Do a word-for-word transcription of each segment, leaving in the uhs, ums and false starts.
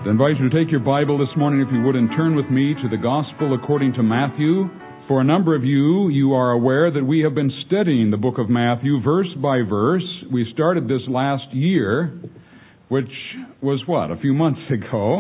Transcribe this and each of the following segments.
I invite you to take your Bible this morning, if you would, and turn with me to the Gospel according to Matthew. For a number of you, you are aware that we have been studying the book of Matthew verse by verse. We started this last year, which was what, a few months ago,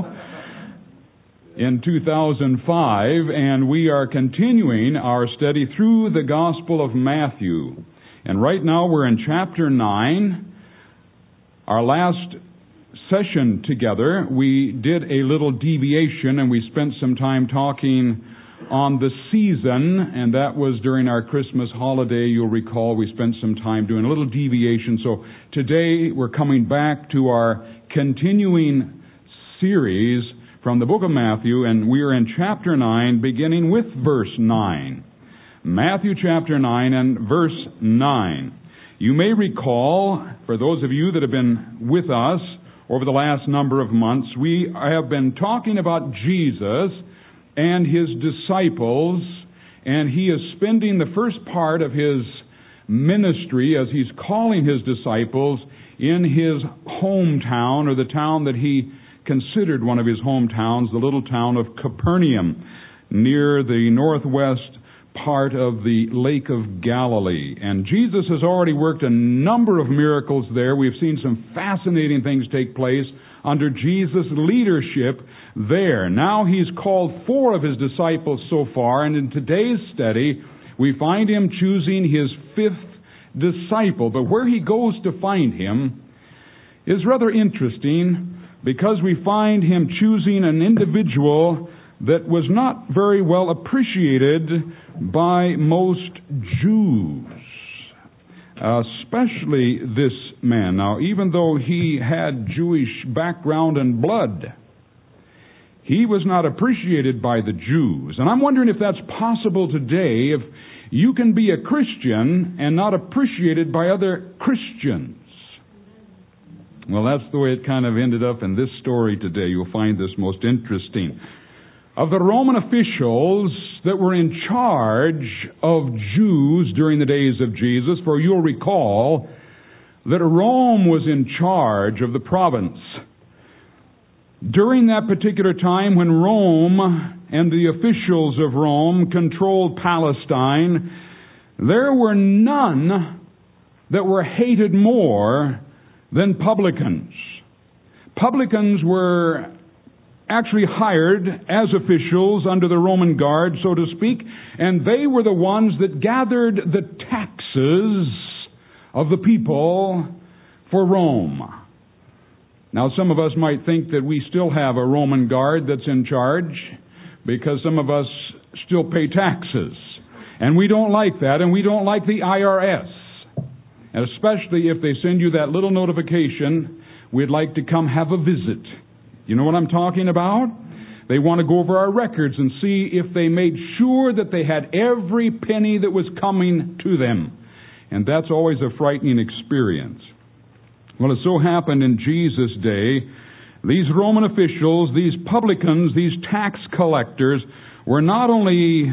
in two thousand five, and we are continuing our study through the Gospel of Matthew. And right now we're in chapter nine. Our last session together, we did a little deviation, and we spent some time talking on the season, and that was during our Christmas holiday. You'll recall we spent some time doing a little deviation. So today we're coming back to our continuing series from the book of Matthew, and we are in chapter nine, beginning with verse nine. Matthew chapter nine and verse nine. You may recall, for those of you that have been with us over the last number of months, we have been talking about Jesus and His disciples, and He is spending the first part of His ministry as He's calling His disciples in His hometown, or the town that He considered one of His hometowns, the little town of Capernaum, near the northwest part of the Lake of Galilee. And Jesus has already worked a number of miracles there. We've seen some fascinating things take place under Jesus' leadership there. Now He's called four of His disciples so far, and in today's study, we find Him choosing His fifth disciple. But where He goes to find him is rather interesting, because we find Him choosing an individual that was not very well appreciated by most Jews, especially this man. Now, even though he had Jewish background and blood, he was not appreciated by the Jews. And I'm wondering if that's possible today, if you can be a Christian and not appreciated by other Christians. Well, that's the way it kind of ended up in this story today. You'll find this most interesting. Of the Roman officials that were in charge of Jews during the days of Jesus, for you'll recall that Rome was in charge of the province. During that particular time when Rome and the officials of Rome controlled Palestine, there were none that were hated more than publicans. Publicans were actually hired as officials under the Roman guard, so to speak, and they were the ones that gathered the taxes of the people for Rome. Now, some of us might think that we still have a Roman guard that's in charge, because some of us still pay taxes. And we don't like that, and we don't like the I R S. And especially if they send you that little notification, we'd like to come have a visit. You know what I'm talking about? They want to go over our records and see if they made sure that they had every penny that was coming to them. And that's always a frightening experience. Well, it so happened in Jesus' day, these Roman officials, these publicans, these tax collectors, were not only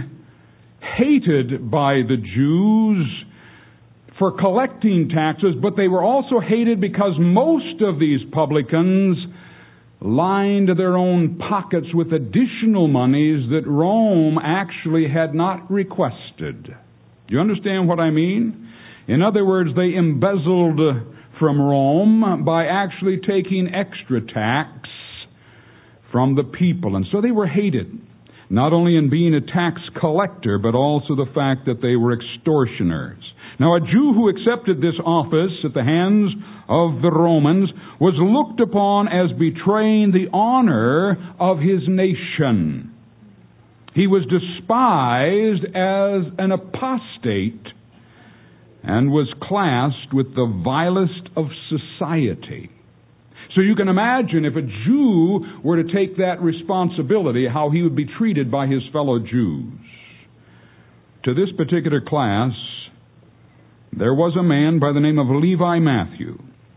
hated by the Jews for collecting taxes, but they were also hated because most of these publicans lined their own pockets with additional monies that Rome actually had not requested. Do you understand what I mean? In other words, they embezzled from Rome by actually taking extra tax from the people. And so they were hated, not only in being a tax collector, but also the fact that they were extortioners. Now, a Jew who accepted this office at the hands of the Romans was looked upon as betraying the honor of his nation. He was despised as an apostate and was classed with the vilest of society. So you can imagine if a Jew were to take that responsibility, how he would be treated by his fellow Jews. To this particular class, there was a man by the name of Levi Matthew,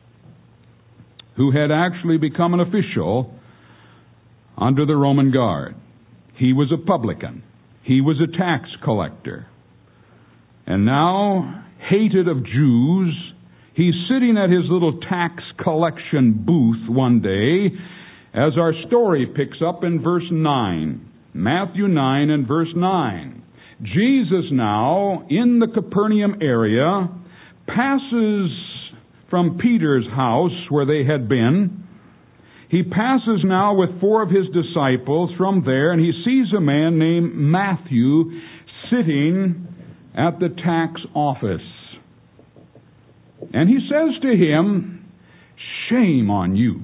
who had actually become an official under the Roman guard. He was a publican. He was a tax collector. And now, hated of Jews, he's sitting at his little tax collection booth one day, as our story picks up in verse nine. Matthew nine and verse nine. Jesus now, in the Capernaum area, passes from Peter's house where they had been. He passes now with four of his disciples from there, and he sees a man named Matthew sitting at the tax office. And he says to him, "Shame on you."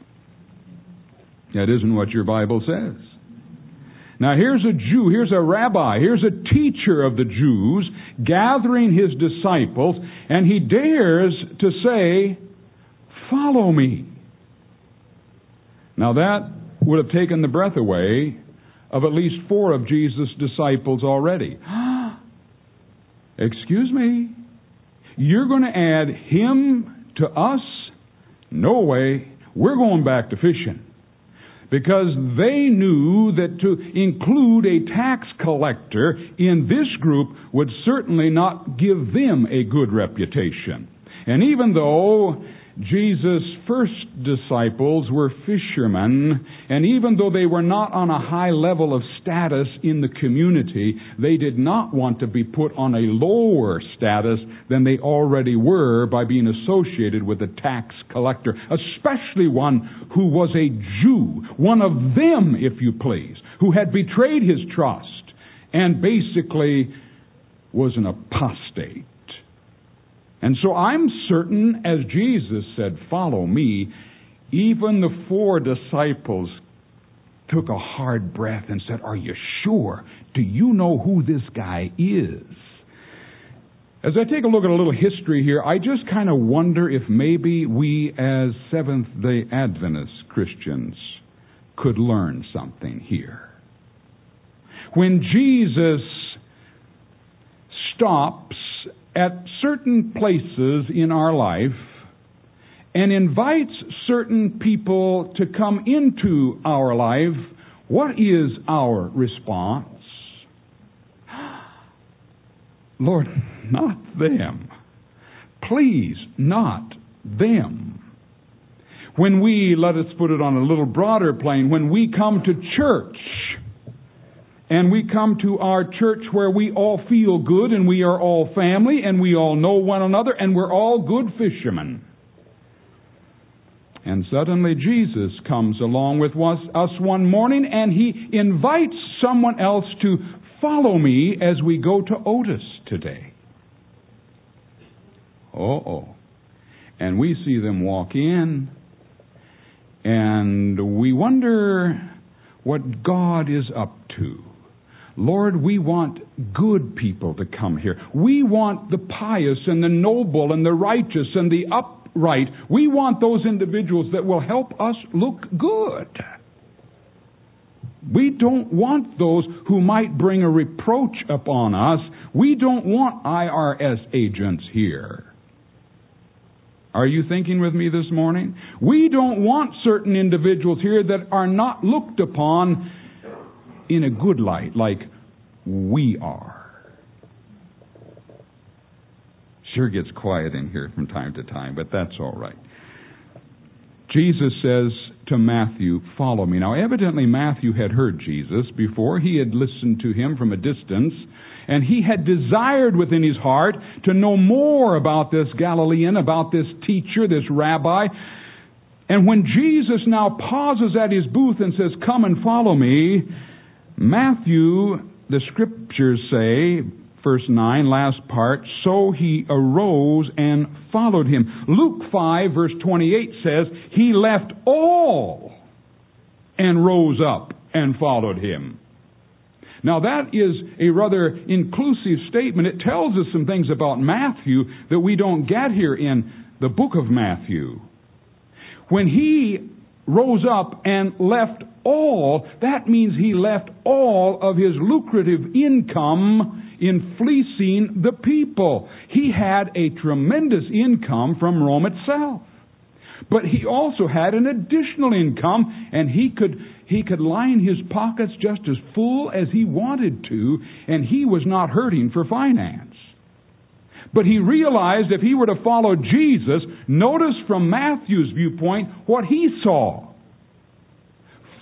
That isn't what your Bible says. Now here's a Jew, here's a rabbi, here's a teacher of the Jews gathering his disciples, and he dares to say, "Follow me." Now that would have taken the breath away of at least four of Jesus' disciples already. Excuse me? You're going to add him to us? No way. We're going back to fishing. Because they knew that to include a tax collector in this group would certainly not give them a good reputation. And even though Jesus' first disciples were fishermen, and even though they were not on a high level of status in the community, they did not want to be put on a lower status than they already were by being associated with a tax collector, especially one who was a Jew, one of them, if you please, who had betrayed his trust and basically was an apostate. And so I'm certain, as Jesus said, "Follow me," even the four disciples took a hard breath and said, "Are you sure? Do you know who this guy is?" As I take a look at a little history here, I just kind of wonder if maybe we as Seventh-day Adventist Christians could learn something here. When Jesus stops at certain places in our life and invites certain people to come into our life, what is our response? Lord, not them. Please, not them. When we, let us put it on a little broader plane, when we come to church, and we come to our church where we all feel good and we are all family and we all know one another and we're all good fishermen. And suddenly Jesus comes along with us one morning and he invites someone else to follow me as we go to Otis today. Uh-oh. And we see them walk in and we wonder what God is up to. Lord, we want good people to come here. We want the pious and the noble and the righteous and the upright. We want those individuals that will help us look good. We don't want those who might bring a reproach upon us. We don't want I R S agents here. Are you thinking with me this morning? We don't want certain individuals here that are not looked upon in a good light, like we are. Sure gets quiet in here from time to time, but that's all right. Jesus says to Matthew, "Follow me." Now, evidently Matthew had heard Jesus before. He had listened to him from a distance, and he had desired within his heart to know more about this Galilean, about this teacher, this rabbi. And when Jesus now pauses at his booth and says, "Come and follow me," Matthew, the scriptures say, verse nine, last part, "So he arose and followed him." Luke five, verse twenty-eight says, he left all and rose up and followed him. Now that is a rather inclusive statement. It tells us some things about Matthew that we don't get here in the book of Matthew. When he rose up and left all, that means he left all of his lucrative income in fleecing the people. He had a tremendous income from Rome itself. But he also had an additional income, and he could he could line his pockets just as full as he wanted to, and he was not hurting for finance. But he realized if he were to follow Jesus, notice from Matthew's viewpoint what he saw.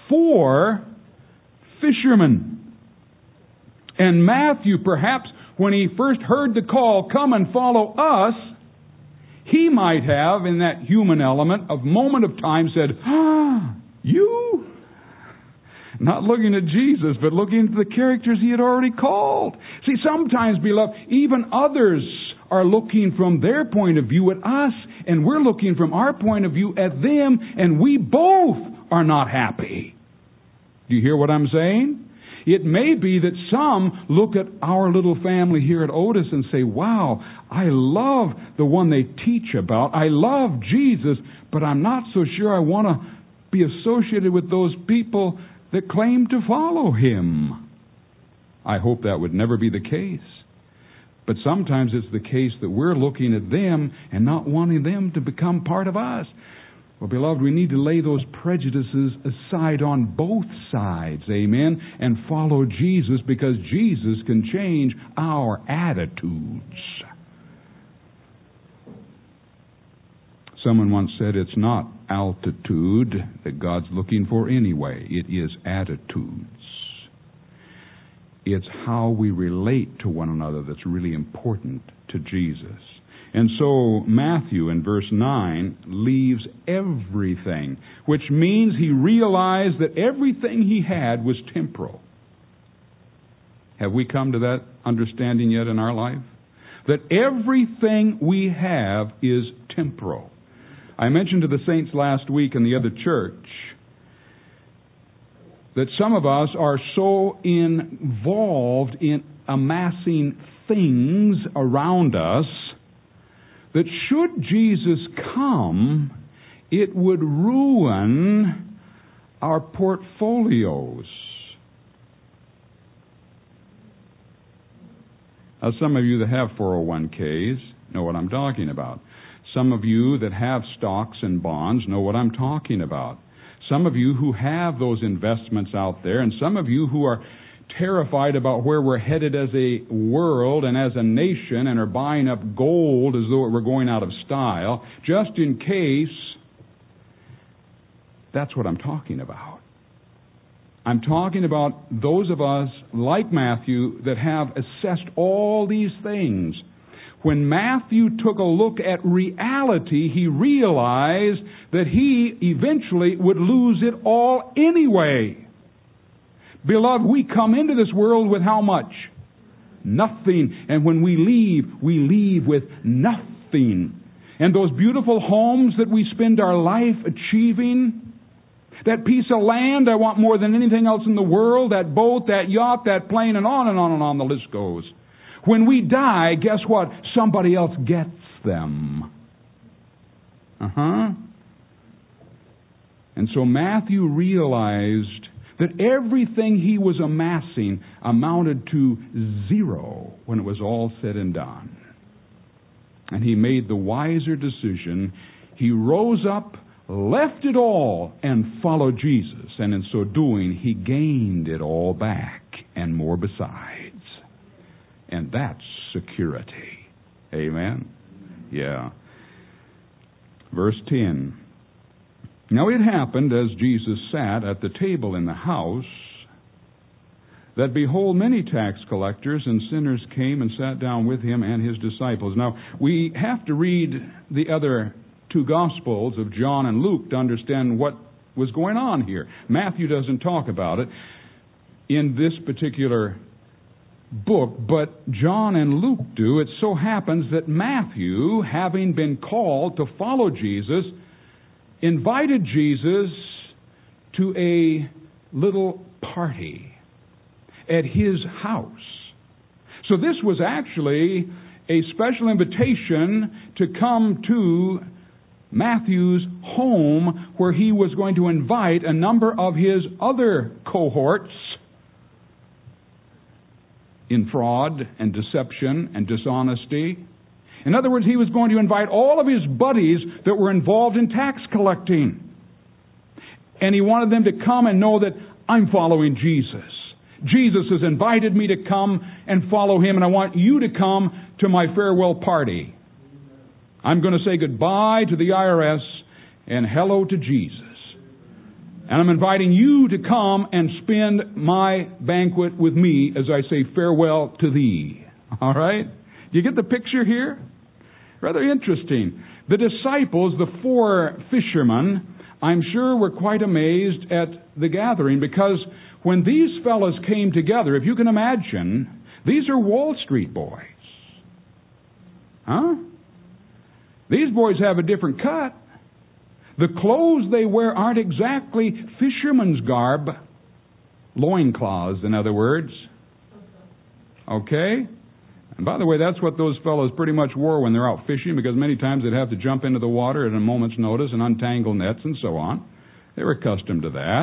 for fishermen. And Matthew, perhaps, when he first heard the call, come and follow us, he might have, in that human element of moment of time, said, ah, you? Not looking at Jesus, but looking at the characters he had already called. See, sometimes, beloved, even others are looking from their point of view at us, and we're looking from our point of view at them, and we both are not happy. Do you hear what I'm saying? It may be that some look at our little family here at Otis and say, wow, I love the one they teach about. I love Jesus, but I'm not so sure I want to be associated with those people that claim to follow Him. I hope that would never be the case. But sometimes it's the case that we're looking at them and not wanting them to become part of us. Well, beloved, we need to lay those prejudices aside on both sides, amen, and follow Jesus, because Jesus can change our attitudes. Someone once said it's not altitude that God's looking for anyway. It is attitudes. It's how we relate to one another that's really important to Jesus. And so Matthew in verse nine leaves everything, which means he realized that everything he had was temporal. Have we come to that understanding yet in our life? That everything we have is temporal. I mentioned to the saints last week in the other church that some of us are so involved in amassing things around us that should Jesus come, it would ruin our portfolios. Now, some of you that have four oh one k's know what I'm talking about. Some of you that have stocks and bonds know what I'm talking about. Some of you who have those investments out there, and some of you who are terrified about where we're headed as a world and as a nation and are buying up gold as though it were going out of style, just in case. That's what I'm talking about. I'm talking about those of us, like Matthew, that have assessed all these things. When Matthew took a look at reality, he realized that he eventually would lose it all anyway. Beloved, we come into this world with how much? Nothing. And when we leave, we leave with nothing. And those beautiful homes that we spend our life achieving, that piece of land I want more than anything else in the world, that boat, that yacht, that plane, and on and on and on the list goes. When we die, guess what? Somebody else gets them. Uh-huh. And so Matthew realized that everything he was amassing amounted to zero when it was all said and done. And he made the wiser decision. He rose up, left it all, and followed Jesus. And in so doing, he gained it all back and more besides. And that's security. Amen? Yeah. Verse ten. Now it happened, as Jesus sat at the table in the house, that behold, many tax collectors and sinners came and sat down with him and his disciples. Now, we have to read the other two Gospels of John and Luke to understand what was going on here. Matthew doesn't talk about it in this particular book, but John and Luke do. It so happens that Matthew, having been called to follow Jesus, invited Jesus to a little party at his house. So this was actually a special invitation to come to Matthew's home, where he was going to invite a number of his other cohorts in fraud and deception and dishonesty. In other words, he was going to invite all of his buddies that were involved in tax collecting. And he wanted them to come and know that I'm following Jesus. Jesus has invited me to come and follow him, and I want you to come to my farewell party. I'm going to say goodbye to the I R S and hello to Jesus. And I'm inviting you to come and spend my banquet with me as I say farewell to thee. All right? Do you get the picture here? Rather interesting. The disciples, the four fishermen, I'm sure were quite amazed at the gathering, because when these fellows came together, if you can imagine, these are Wall Street boys. Huh? These boys have a different cut. The clothes they wear aren't exactly fisherman's garb. Loincloths, in other words. Okay? And by the way, that's what those fellows pretty much wore when they're out fishing, because many times they'd have to jump into the water at a moment's notice and untangle nets and so on. They were accustomed to that.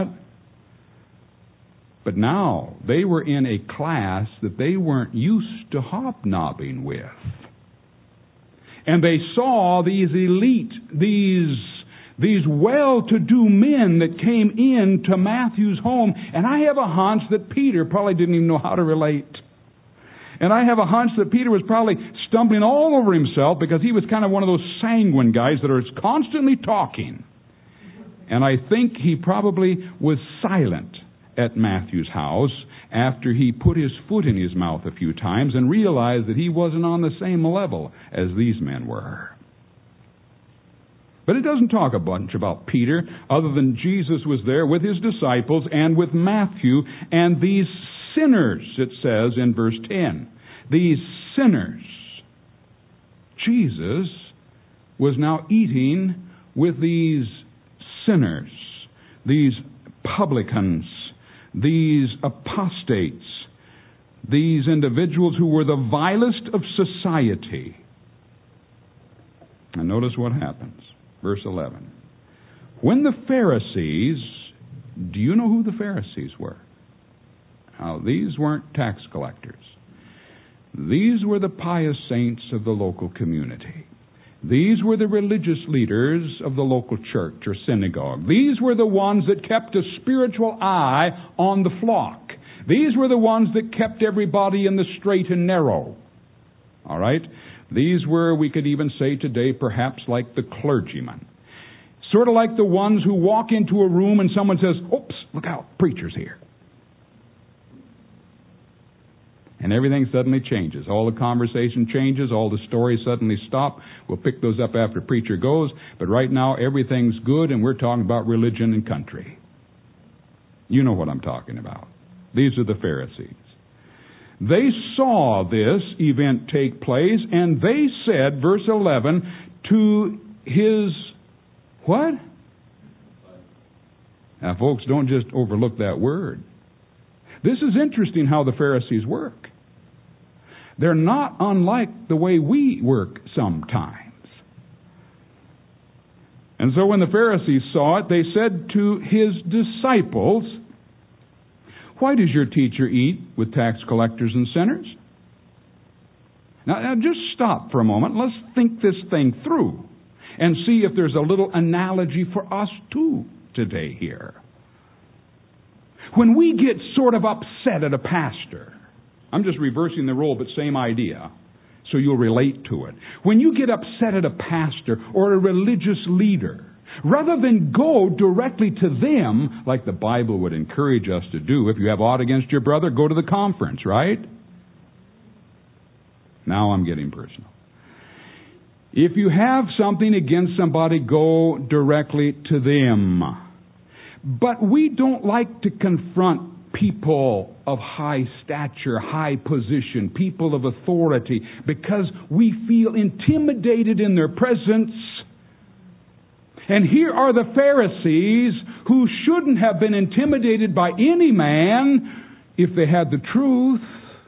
But now, they were in a class that they weren't used to hobnobbing with. And they saw these elite, these, these well-to-do men that came in to Matthew's home. And I have a hunch that Peter probably didn't even know how to relate. And I have a hunch that Peter was probably stumbling all over himself, because he was kind of one of those sanguine guys that are constantly talking. And I think he probably was silent at Matthew's house after he put his foot in his mouth a few times and realized that he wasn't on the same level as these men were. But it doesn't talk a bunch about Peter, other than Jesus was there with his disciples and with Matthew and these sinners, it says in verse ten. These sinners. Jesus was now eating with these sinners, these publicans, these apostates, these individuals who were the vilest of society. And notice what happens. Verse eleven. When the Pharisees, do you know who the Pharisees were? Now, these weren't tax collectors. These were the pious saints of the local community. These were the religious leaders of the local church or synagogue. These were the ones that kept a spiritual eye on the flock. These were the ones that kept everybody in the straight and narrow. All right? These were, we could even say today, perhaps like the clergymen. Sort of like the ones who walk into a room and someone says, oops, look out, preacher's here. And everything suddenly changes. All the conversation changes. All the stories suddenly stop. We'll pick those up after preacher goes. But right now, everything's good, and we're talking about religion and country. You know what I'm talking about. These are the Pharisees. They saw this event take place, and they said, verse eleven, to his, what? Now, folks, don't just overlook that word. This is interesting how the Pharisees work. They're not unlike the way we work sometimes. And so when the Pharisees saw it, they said to his disciples, why does your teacher eat with tax collectors and sinners? Now, now just stop for a moment. Let's think this thing through and see if there's a little analogy for us too today here. When we get sort of upset at a pastor, I'm just reversing the role, but same idea, so you'll relate to it. When you get upset at a pastor or a religious leader, rather than go directly to them, like the Bible would encourage us to do, if you have aught against your brother, go to the conference, right? Now I'm getting personal. If you have something against somebody, go directly to them. But we don't like to confront people of high stature, high position, people of authority, because we feel intimidated in their presence. And here are the Pharisees who shouldn't have been intimidated by any man if they had the truth.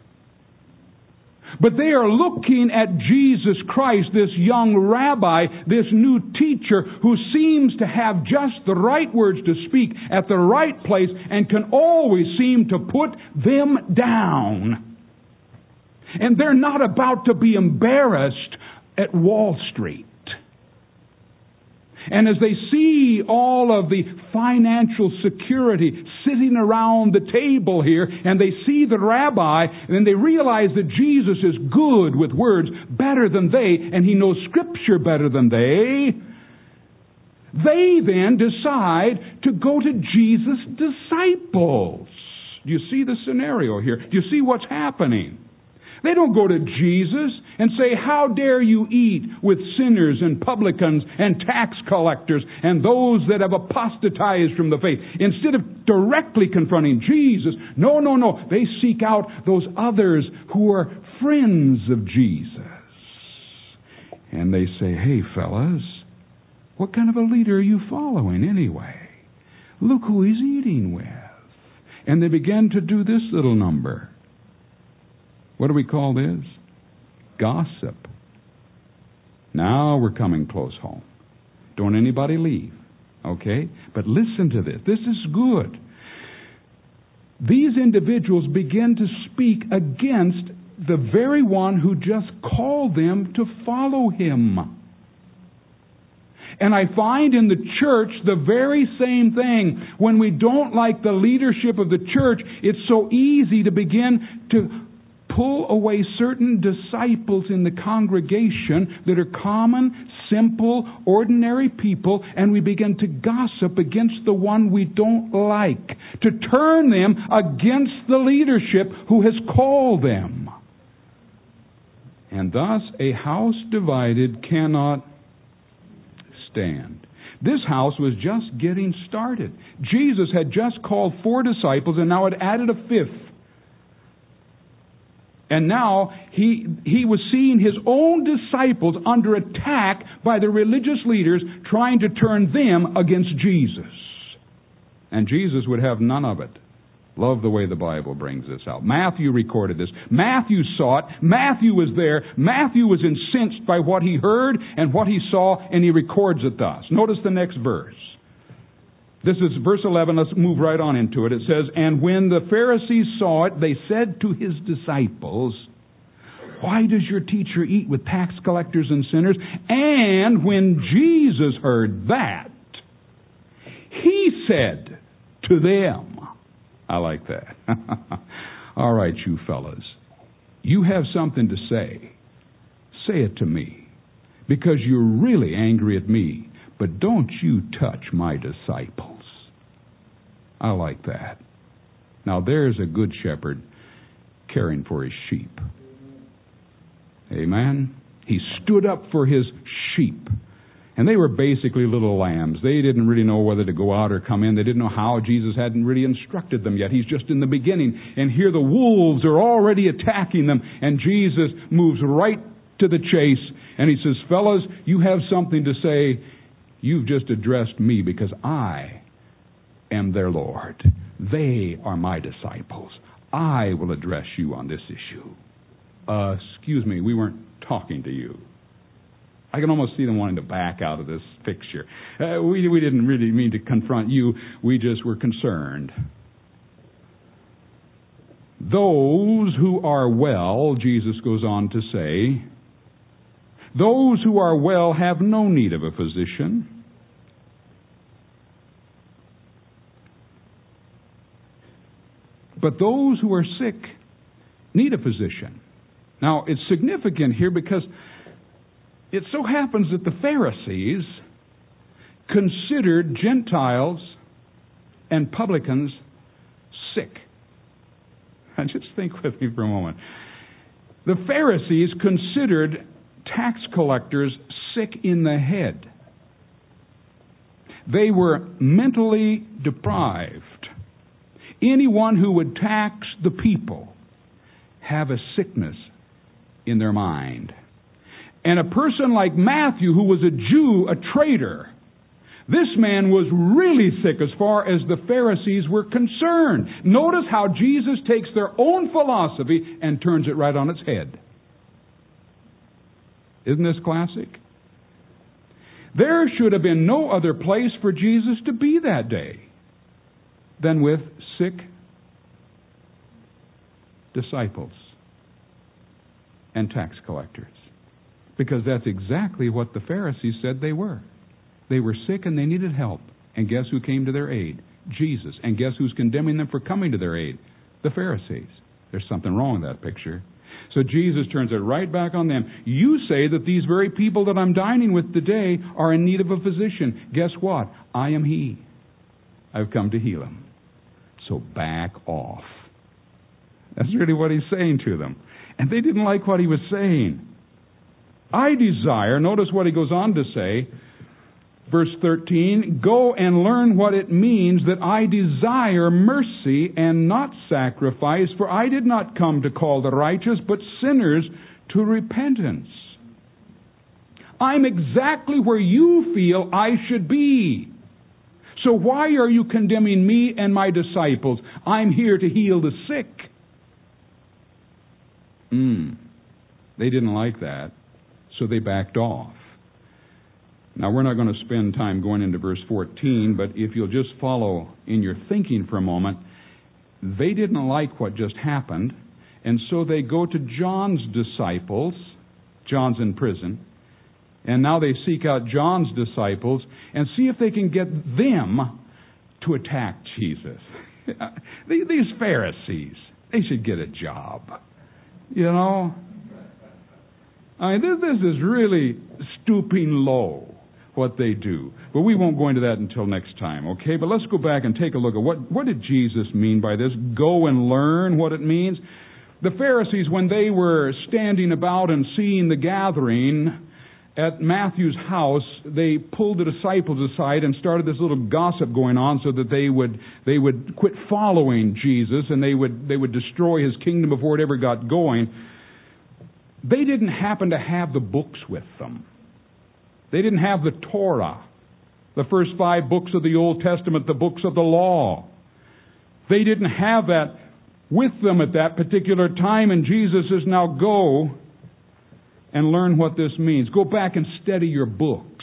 But they are looking at Jesus Christ, this young rabbi, this new teacher who seems to have just the right words to speak at the right place and can always seem to put them down. And they're not about to be embarrassed at Wall Street. And as they see all of the financial security sitting around the table here, and they see the rabbi, and then they realize that Jesus is good with words better than they, and he knows Scripture better than they, They then decide to go to Jesus' disciples. Do you see the scenario here? Do you see what's happening? They don't go to Jesus and say, how dare you eat with sinners and publicans and tax collectors and those that have apostatized from the faith. Instead of directly confronting Jesus, no, no, no. They seek out those others who are friends of Jesus. And they say, hey, fellas, what kind of a leader are you following anyway? Look who he's eating with. And they begin to do this little number. What do we call this? Gossip. Now we're coming close home. Don't anybody leave. Okay? But listen to this. This is good. These individuals begin to speak against the very one who just called them to follow him. And I find in the church the very same thing. When we don't like the leadership of the church, it's so easy to begin to pull away certain disciples in the congregation that are common, simple, ordinary people, and we begin to gossip against the one we don't like, to turn them against the leadership who has called them. And thus a house divided cannot stand. This house was just getting started. Jesus had just called four disciples and now had added a fifth. And now he he was seeing his own disciples under attack by the religious leaders trying to turn them against Jesus. And Jesus would have none of it. Love the way the Bible brings this out. Matthew recorded this. Matthew saw it. Matthew was there. Matthew was incensed by what he heard and what he saw, and he records it thus. Notice the next verse. This is verse eleven. Let's move right on into it. It says, and when the Pharisees saw it, they said to his disciples, why does your teacher eat with tax collectors and sinners? And when Jesus heard that, he said to them, I like that. All right, you fellas, you have something to say. Say it to me, because you're really angry at me. But don't you touch my disciples. I like that. Now there's a good shepherd caring for his sheep. Amen? He stood up for his sheep. And they were basically little lambs. They didn't really know whether to go out or come in. They didn't know how. Jesus hadn't really instructed them yet. He's just in the beginning. And here the wolves are already attacking them. And Jesus moves right to the chase. And he says, fellas, you have something to say. You've just addressed me because I am their Lord. They are my disciples. I will address you on this issue. Uh, excuse me, we weren't talking to you. I can almost see them wanting to back out of this picture. Uh, we, we didn't really mean to confront you. We just were concerned. Those who are well, Jesus goes on to say, those who are well have no need of a physician. But those who are sick need a physician. Now, it's significant here because it so happens that the Pharisees considered Gentiles and publicans sick. Now, just think with me for a moment. The Pharisees considered tax collectors sick in the head. They were mentally deprived. Anyone who would tax the people have a sickness in their mind. And a person like Matthew, who was a Jew, a traitor, this man was really sick as far as the Pharisees were concerned. Notice how Jesus takes their own philosophy and turns it right on its head. Isn't this classic? There should have been no other place for Jesus to be that day than with sick disciples and tax collectors. Because that's exactly what the Pharisees said they were. They were sick and they needed help. And guess who came to their aid? Jesus. And guess who's condemning them for coming to their aid? The Pharisees. There's something wrong with that picture. So Jesus turns it right back on them. You say that these very people that I'm dining with today are in need of a physician. Guess what? I am He. I've come to heal them. So back off. That's really what He's saying to them. And they didn't like what He was saying. I desire, notice what He goes on to say, verse thirteen, go and learn what it means that I desire mercy and not sacrifice, for I did not come to call the righteous, but sinners to repentance. I'm exactly where you feel I should be. So why are you condemning me and my disciples? I'm here to heal the sick. Mm. They didn't like that, so they backed off. Now, we're not going to spend time going into verse fourteen, but if you'll just follow in your thinking for a moment, they didn't like what just happened, and so they go to John's disciples. John's in prison. And now they seek out John's disciples and see if they can get them to attack Jesus. These Pharisees, they should get a job. You know? I mean, this, this is really stooping low, what they do. But we won't go into that until next time, okay? But let's go back and take a look at what, what did Jesus mean by this? Go and learn what it means. The Pharisees, when they were standing about and seeing the gathering at Matthew's house, they pulled the disciples aside and started this little gossip going on so that they would they would quit following Jesus and they would they would destroy His kingdom before it ever got going. They didn't happen to have the books with them. They didn't have the Torah, the first five books of the Old Testament, the books of the law. They didn't have that with them at that particular time, and Jesus says, now go and learn what this means. Go back and study your books.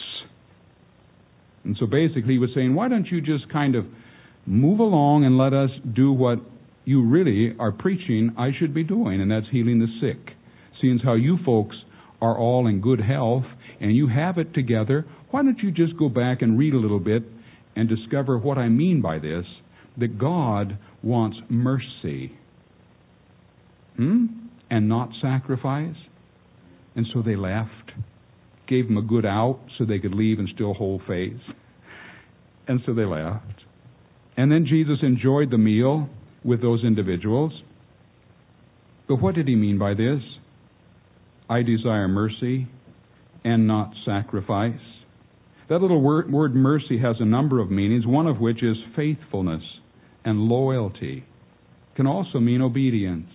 And so basically he was saying, why don't you just kind of move along and let us do what you really are preaching I should be doing, and that's healing the sick. Seeing as how you folks are all in good health and you have it together, why don't you just go back and read a little bit and discover what I mean by this, that God wants mercy. Hmm? And not sacrifice. And so they left, gave them a good out so they could leave and still hold face. And so they left. And then Jesus enjoyed the meal with those individuals. But what did He mean by this? I desire mercy and not sacrifice. That little word, word mercy has a number of meanings, one of which is faithfulness and loyalty. It can also mean obedience.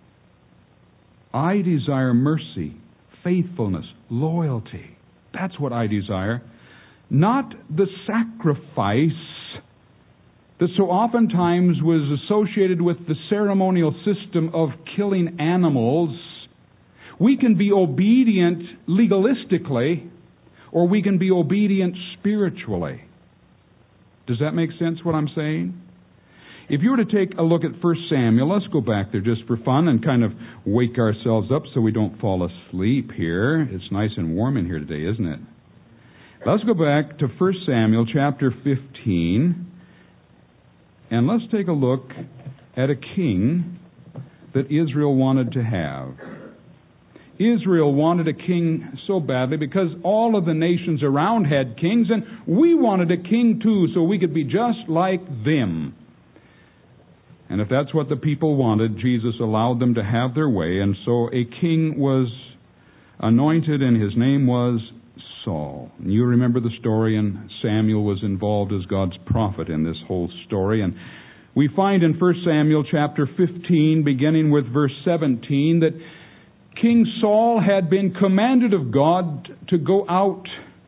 I desire mercy, faithfulness, loyalty. That's what I desire. Not the sacrifice that so oftentimes was associated with the ceremonial system of killing animals. We can be obedient legalistically, or we can be obedient spiritually. Does that make sense what I'm saying? If you were to take a look at First Samuel, let's go back there just for fun and kind of wake ourselves up so we don't fall asleep here. It's nice and warm in here today, isn't it? Let's go back to First Samuel chapter fifteen, and let's take a look at a king that Israel wanted to have. Israel wanted a king so badly because all of the nations around had kings, and we wanted a king too so we could be just like them. And if that's what the people wanted, Jesus allowed them to have their way. And so a king was anointed, and his name was Saul. And you remember the story, and Samuel was involved as God's prophet in this whole story. And we find in First Samuel chapter fifteen, beginning with verse seventeen, that King Saul had been commanded of God to go out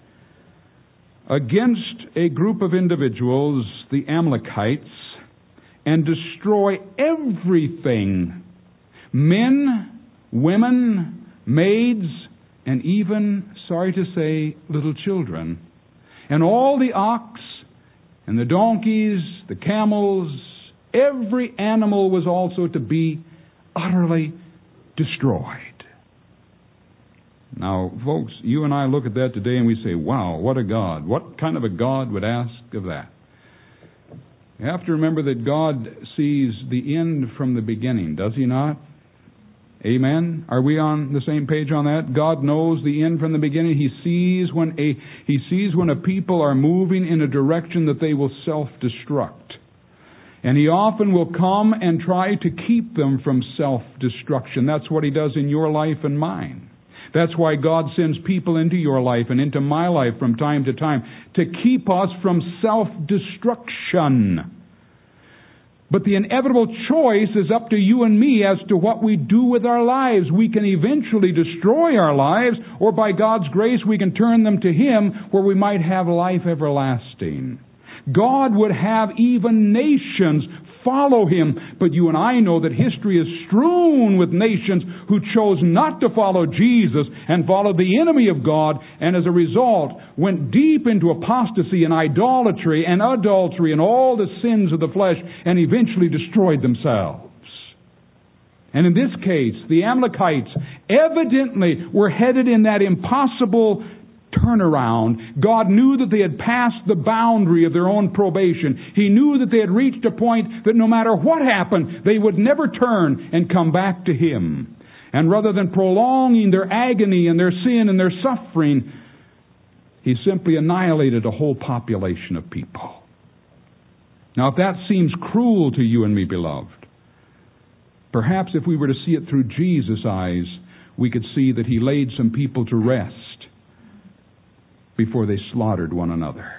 against a group of individuals, the Amalekites, and destroy everything, men, women, maids, and even, sorry to say, little children. And all the ox and the donkeys, the camels, every animal was also to be utterly destroyed. Now, folks, you and I look at that today and we say, wow, what a God. What kind of a God would ask of that? You have to remember that God sees the end from the beginning, does He not? Amen? Are we on the same page on that? God knows the end from the beginning. He sees when a, he sees when a people are moving in a direction that they will self-destruct. And He often will come and try to keep them from self-destruction. That's what He does in your life and mine. That's why God sends people into your life and into my life from time to time to keep us from self-destruction. But the inevitable choice is up to you and me as to what we do with our lives. We can eventually destroy our lives, or by God's grace we can turn them to Him where we might have life everlasting. God would have even nations follow Him, but you and I know that history is strewn with nations who chose not to follow Jesus and followed the enemy of God, and as a result went deep into apostasy and idolatry and adultery and all the sins of the flesh and eventually destroyed themselves. And in this case, the Amalekites evidently were headed in that impossible turnaround. God knew that they had passed the boundary of their own probation. He knew that they had reached a point that no matter what happened, they would never turn and come back to Him. And rather than prolonging their agony and their sin and their suffering, He simply annihilated a whole population of people. Now, if that seems cruel to you and me, beloved, perhaps if we were to see it through Jesus' eyes, we could see that He laid some people to rest before they slaughtered one another.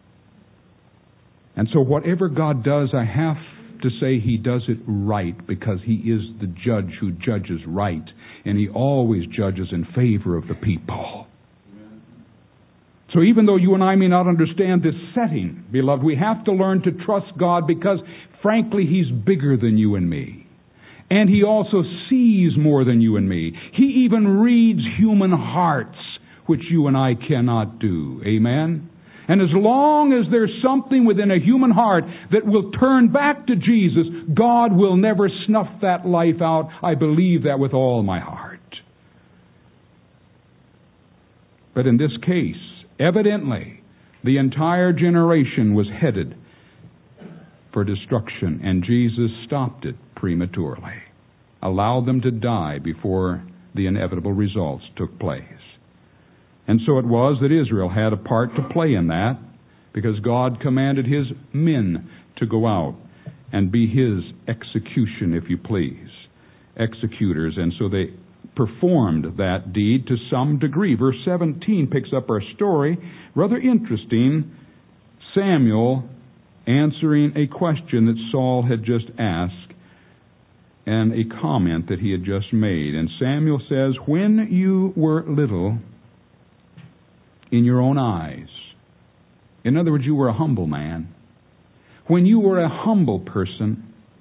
And so whatever God does, I have to say He does it right, because He is the judge who judges right, and He always judges in favor of the people. So even though you and I may not understand this setting, beloved, we have to learn to trust God, because frankly He's bigger than you and me. And He also sees more than you and me. He even reads human hearts, which you and I cannot do. Amen? And as long as there's something within a human heart that will turn back to Jesus, God will never snuff that life out. I believe that with all my heart. But in this case, evidently, the entire generation was headed for destruction, and Jesus stopped it prematurely, allowed them to die before the inevitable results took place. And so it was that Israel had a part to play in that, because God commanded His men to go out and be His execution, if you please, executors. And so they performed that deed to some degree. Verse seventeen picks up our story. Rather interesting. Samuel answering a question that Saul had just asked and a comment that he had just made. And Samuel says, "When you were little in your own eyes," in other words, you were a humble man. When you were a humble person,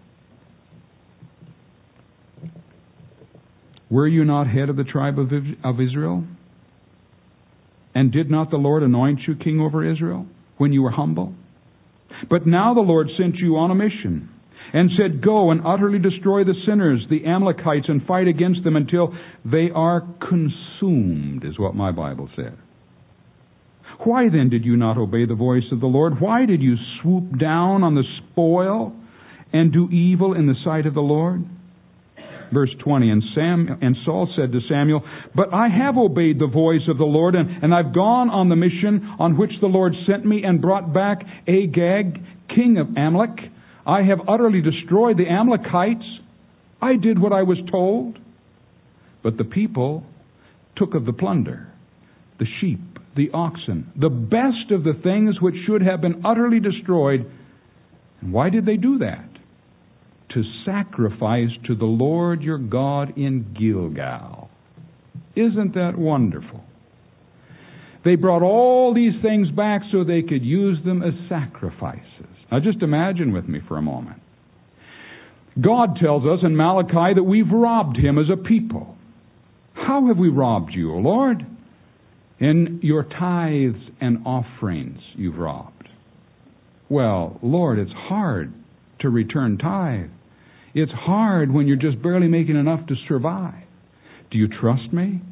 were you not head of the tribe of of Israel? And did not the Lord anoint you king over Israel when you were humble? But now the Lord sent you on a mission and said, "Go and utterly destroy the sinners, the Amalekites, and fight against them until they are consumed," is what my Bible said. Why then did you not obey the voice of the Lord? Why did you swoop down on the spoil and do evil in the sight of the Lord? Verse twenty, and Sam and Saul said to Samuel, "But I have obeyed the voice of the Lord, and, and I've gone on the mission on which the Lord sent me and brought back Agag, king of Amalek. I have utterly destroyed the Amalekites. I did what I was told." But the people took of the plunder, the sheep, the oxen, the best of the things which should have been utterly destroyed. And why did they do that? To sacrifice to the Lord your God in Gilgal. Isn't that wonderful? They brought all these things back so they could use them as sacrifices. Now just imagine with me for a moment. God tells us in Malachi that we've robbed Him as a people. How have we robbed you, O Lord? In your tithes and offerings you've robbed. Well, Lord, it's hard to return tithe. It's hard when you're just barely making enough to survive. Do you trust me?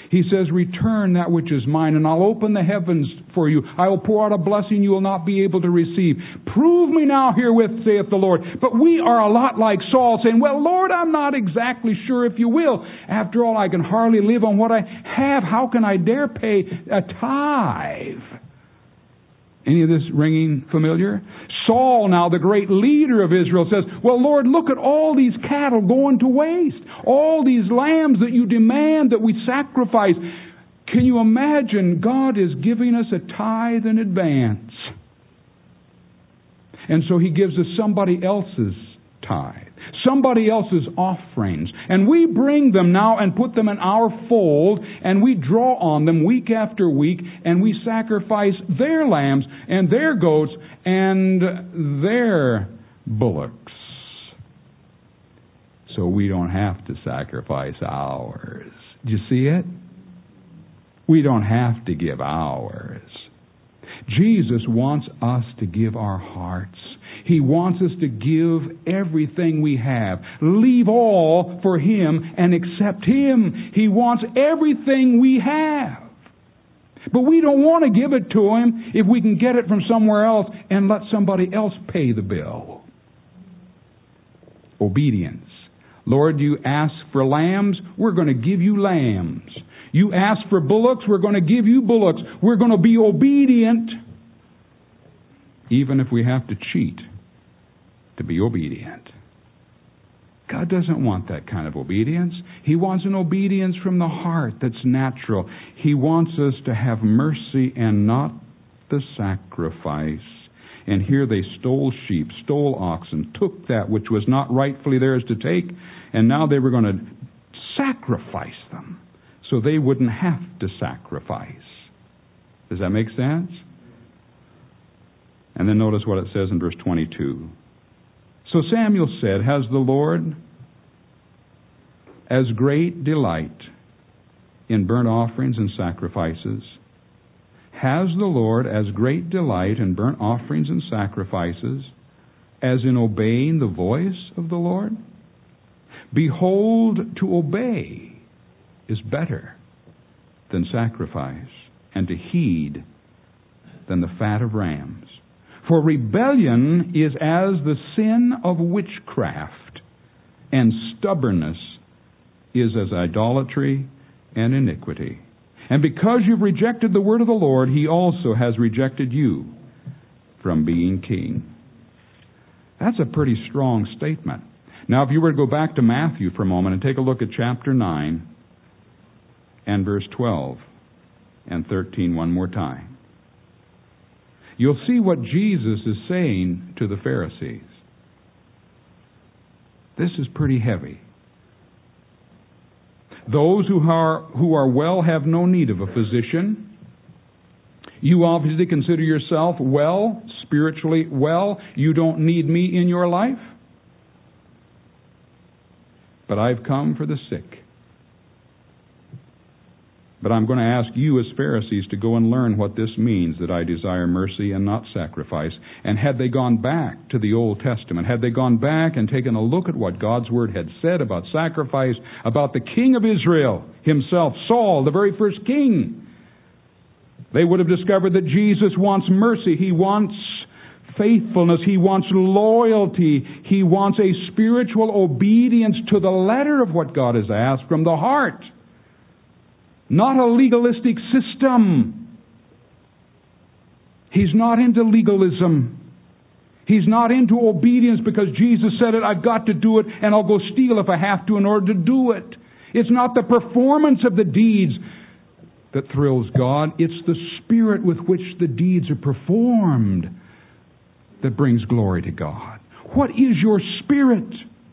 He says, return that which is mine, and I'll open the heavens for you. I will pour out a blessing you will not be able to receive. Prove me now herewith, saith the Lord. But we are a lot like Saul, saying, well, Lord, I'm not exactly sure if you will. After all, I can hardly live on what I have. How can I dare pay a tithe? Any of this ringing familiar? Saul, now the great leader of Israel, says, well, Lord, look at all these cattle going to waste. All these lambs that you demand that we sacrifice. Can you imagine God is giving us a tithe in advance? And so He gives us somebody else's tithe, somebody else's offerings. And we bring them now and put them in our fold, and we draw on them week after week, and we sacrifice their lambs and their goats and their bullocks. So we don't have to sacrifice ours. Do you see it? We don't have to give ours. Jesus wants us to give our hearts. He wants us to give everything we have. Leave all for Him and accept Him. He wants everything we have. But we don't want to give it to Him if we can get it from somewhere else and let somebody else pay the bill. Obedience. Lord, you ask for lambs, we're going to give you lambs. You ask for bullocks, we're going to give you bullocks. We're going to be obedient, even if we have to cheat to be obedient. God doesn't want that kind of obedience. He wants an obedience from the heart that's natural. He wants us to have mercy and not the sacrifice. And here they stole sheep, stole oxen, took that which was not rightfully theirs to take, and now they were going to sacrifice them so they wouldn't have to sacrifice. Does that make sense? And then notice what it says in verse twenty-two. So Samuel said, has the Lord as great delight in burnt offerings and sacrifices? Has the Lord as great delight in burnt offerings and sacrifices as in obeying the voice of the Lord? Behold, to obey is better than sacrifice, and to heed than the fat of rams. For rebellion is as the sin of witchcraft, and stubbornness is as idolatry and iniquity. And because you've rejected the word of the Lord, He also has rejected you from being king. That's a pretty strong statement. Now, if you were to go back to Matthew for a moment and take a look at chapter nine and verse twelve and thirteen one more time, you'll see what Jesus is saying to the Pharisees. This is pretty heavy. Those who are, who are well have no need of a physician. You obviously consider yourself well, spiritually well. You don't need me in your life. But I've come for the sick. But I'm going to ask you as Pharisees to go and learn what this means, that I desire mercy and not sacrifice. And had they gone back to the Old Testament, had they gone back and taken a look at what God's Word had said about sacrifice, about the king of Israel himself, Saul, the very first king, they would have discovered that Jesus wants mercy. He wants faithfulness. He wants loyalty. He wants a spiritual obedience to the letter of what God has asked from the heart. Not a legalistic system. He's not into legalism. He's not into obedience because Jesus said it, I've got to do it, and I'll go steal if I have to in order to do it. It's not the performance of the deeds that thrills God. It's the spirit with which the deeds are performed that brings glory to God. What is your spirit?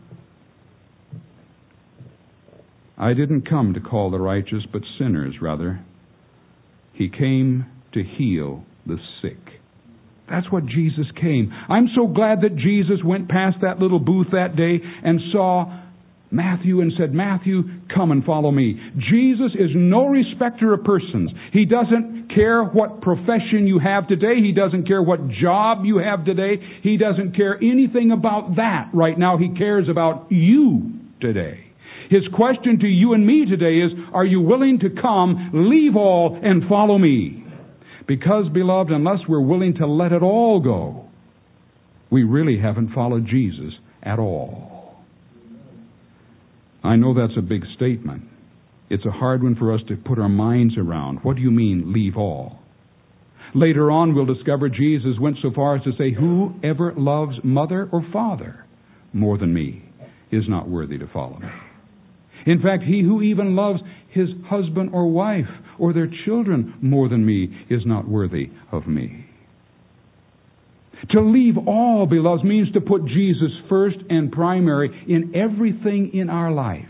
I didn't come to call the righteous, but sinners, rather. He came to heal the sick. That's what Jesus came. I'm so glad that Jesus went past that little booth that day and saw Matthew and said, Matthew, come and follow me. Jesus is no respecter of persons. He doesn't care what profession you have today. He doesn't care what job you have today. He doesn't care anything about that right now. He cares about you today. His question to you and me today is, are you willing to come, leave all, and follow me? Because, beloved, unless we're willing to let it all go, we really haven't followed Jesus at all. I know that's a big statement. It's a hard one for us to put our minds around. What do you mean, leave all? Later on, we'll discover Jesus went so far as to say, whoever loves mother or father more than me is not worthy to follow me. In fact, he who even loves his husband or wife or their children more than me is not worthy of me. To leave all, beloved, means to put Jesus first and primary in everything in our life.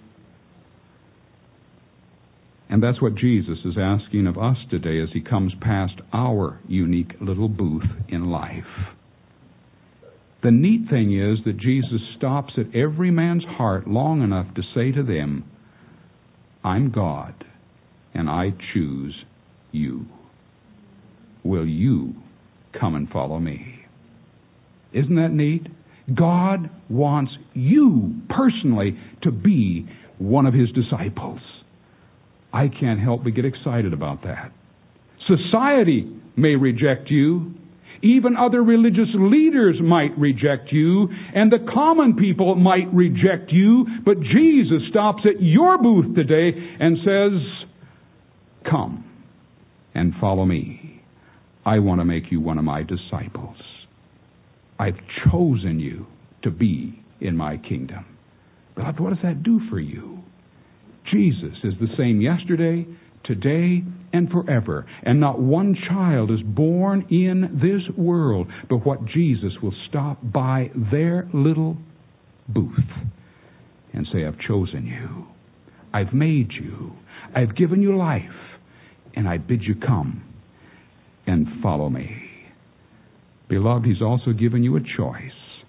And that's what Jesus is asking of us today as he comes past our unique little booth in life. The neat thing is that Jesus stops at every man's heart long enough to say to them, I'm God, and I choose you. Will you come and follow me? Isn't that neat? God wants you personally to be one of his disciples. I can't help but get excited about that. Society may reject you. Even other religious leaders might reject you, and the common people might reject you, but Jesus stops at your booth today and says, come and follow me. I want to make you one of my disciples. I've chosen you to be in my kingdom. But what does that do for you? Jesus is the same yesterday, today, and forever. And not one child is born in this world but what Jesus will stop by their little booth and say, I've chosen you. I've made you. I've given you life. And I bid you come and follow me. Beloved, he's also given you a choice.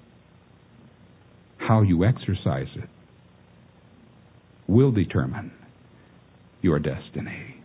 How you exercise it will determine your destiny.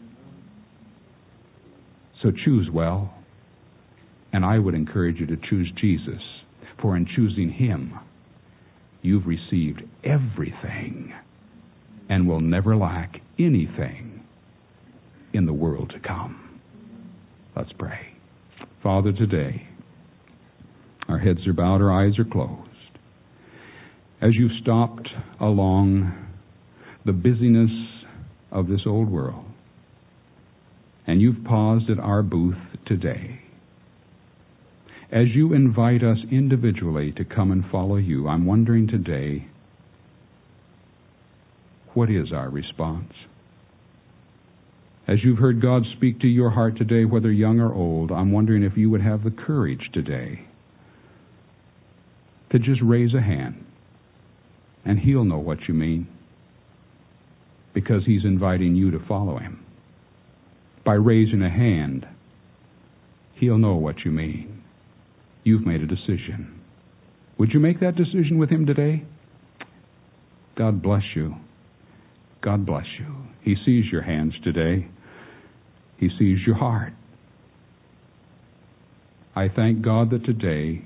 So choose well, and I would encourage you to choose Jesus, for in choosing him, you've received everything and will never lack anything in the world to come. Let's pray. Father, today, our heads are bowed, our eyes are closed. As you've stopped along the busyness of this old world, and you've paused at our booth today, as you invite us individually to come and follow you, I'm wondering today, what is our response? As you've heard God speak to your heart today, whether young or old, I'm wondering if you would have the courage today to just raise a hand, and he'll know what you mean, because he's inviting you to follow him. By raising a hand, he'll know what you mean. You've made a decision. Would you make that decision with him today? God bless you. God bless you. He sees your hands today. He sees your heart. I thank God that today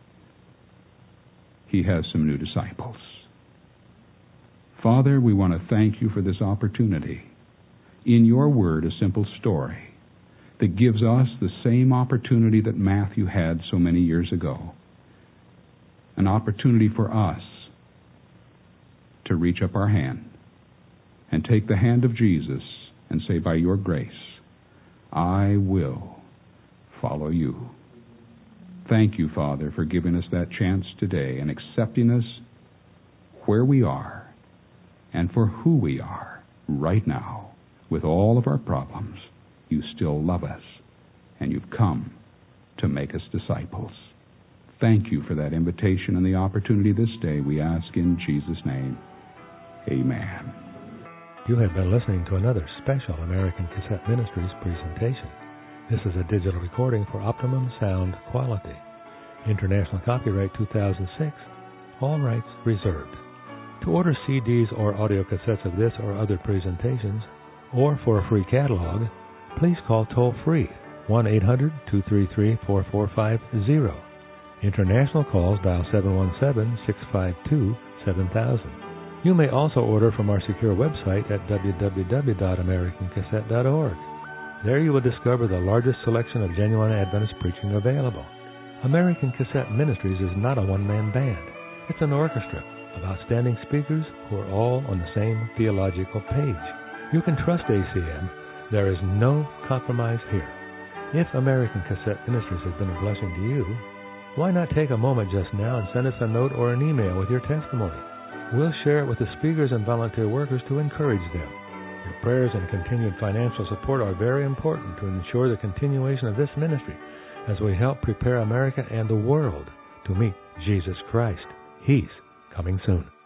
he has some new disciples. Father, we want to thank you for this opportunity. In your word, a simple story that gives us the same opportunity that Matthew had so many years ago. An opportunity for us to reach up our hand and take the hand of Jesus and say, by your grace, I will follow you. Thank you, Father, for giving us that chance today and accepting us where we are and for who we are right now. With all of our problems, you still love us, and you've come to make us disciples. Thank you for that invitation and the opportunity this day. We ask in Jesus' name. Amen. You have been listening to another special American Cassette Ministries presentation. This is a digital recording for optimum sound quality. International copyright two thousand six. All rights reserved. To order C Ds or audio cassettes of this or other presentations, or for a free catalog, please call toll-free one eight hundred two three three four four five zero. International calls dial seven one seven six five two seven thousand. You may also order from our secure website at w w w dot american cassette dot org. There you will discover the largest selection of genuine Adventist preaching available. American Cassette Ministries is not a one-man band. It's an orchestra of outstanding speakers who are all on the same theological page. You can trust A C M. There is no compromise here. If American Cassette Ministries has been a blessing to you, why not take a moment just now and send us a note or an email with your testimony? We'll share it with the speakers and volunteer workers to encourage them. Your prayers and continued financial support are very important to ensure the continuation of this ministry as we help prepare America and the world to meet Jesus Christ. He's coming soon.